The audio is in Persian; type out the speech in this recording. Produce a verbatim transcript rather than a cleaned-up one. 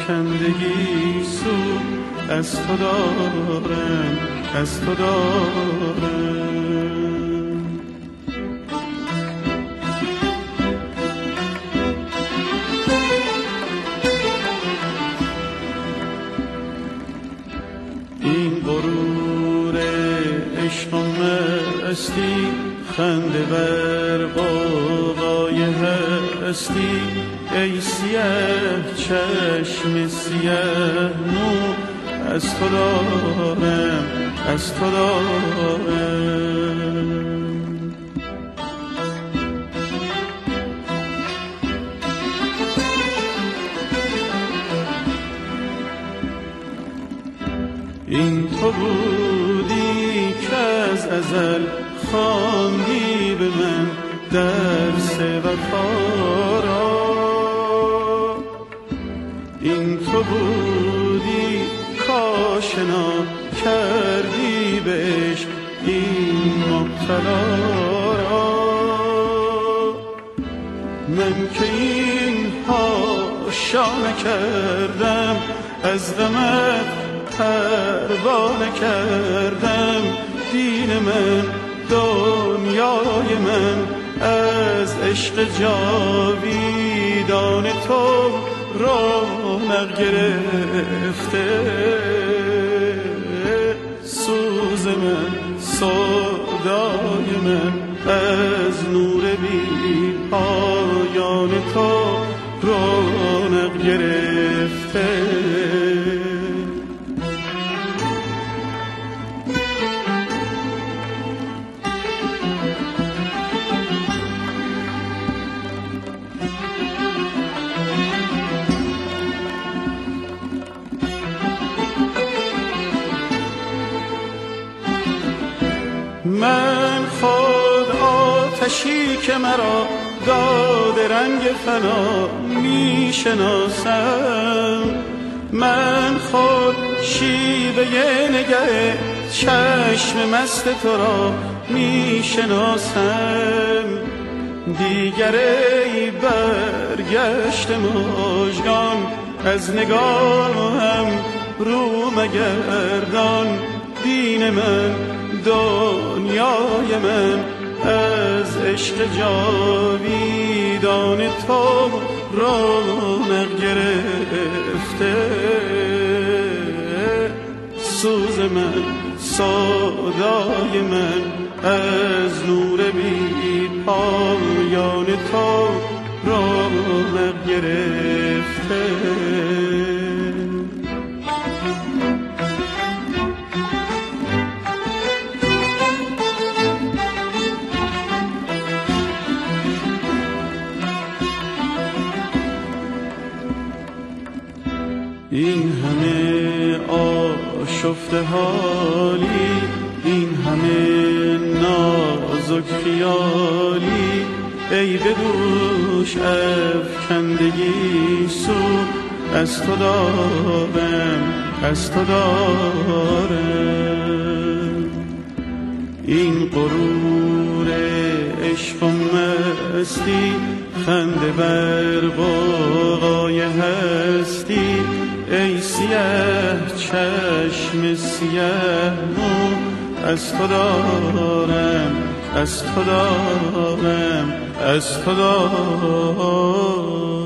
افکندگی سو از تو دارم، از تو دارم. این غرور عشق و مستی خنده بر غوغای هستی، ای سیاه چشم سیاه مو از تو دارم، از تو دارم. این تو بودی که از ازل خواندی به من درس وفا را، این تو بودی کاشنا کردی به عشق این مبتلا را. من که این هاشا نکردم، از غمت پروانه کردم، دین من دنیای من از عشق جاویدان تو رونق گرفته. سوز من سودای من از نور بی پایان تو رونق گرفته. من خود آتشی که مرا داد رنگ فنا می شناسم، من خود شیوه نگه چشم مست تو را می شناسم. دیگر ای برگشت مژگان از نگاهم رو مگردان، دین من دنیای من از عشق جاویدان تو رونق گرفته. سوز من سودای من از نور بی پایان تو رونق گرفته. این همه آشفته حالی، این همه نازک خیالی، ای به دوش افکندگی سو از تو دارم، از تو دارم. این غرور عشق و مستی خنده بر غوغای هستی، ای سیاه چشم سیاه مو از تو دارم، از تو دارم، از تو دارم.